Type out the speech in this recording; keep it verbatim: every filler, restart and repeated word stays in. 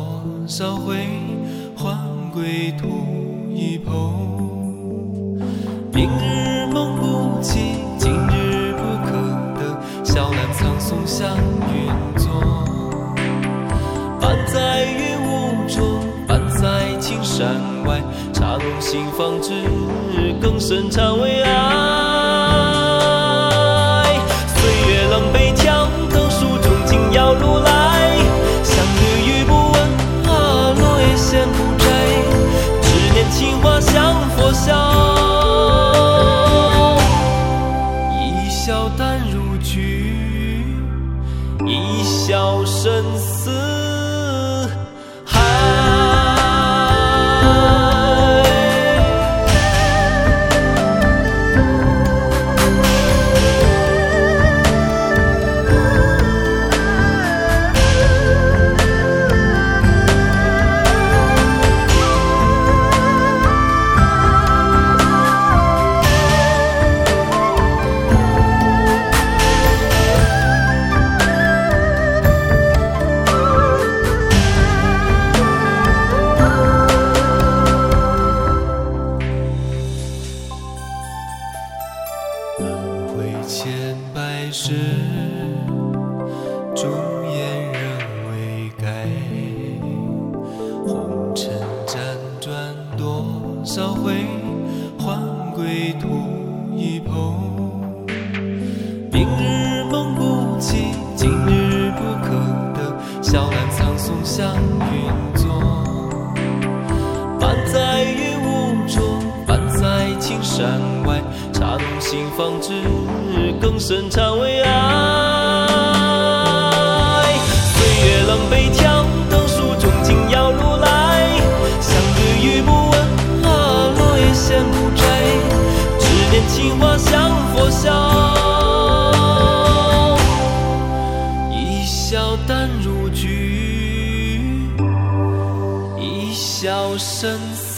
少回，还归途一抔。明日梦不起，今日不可得，小兰苍松向云作。伴在云雾中，伴在青山外，茶浓心方知，更深茶为爱。岁月冷北墙，等书中竟要如来。相遇语不问啊，落叶闲不摘。只念青花香佛笑，一笑淡如菊，一笑深似海。千百世，朱颜仍未改。红尘辗转多少回，还归途一抔。明日梦不起，今日不可得，小兰苍松向云作。伴在云雾中，伴在青山外，茶浓心方知，更深茶为爱。岁月冷北墙，等书中竟要如来。相遇语不问啊，落叶闲不摘。只念青花香佛笑，一笑淡如菊，一笑深似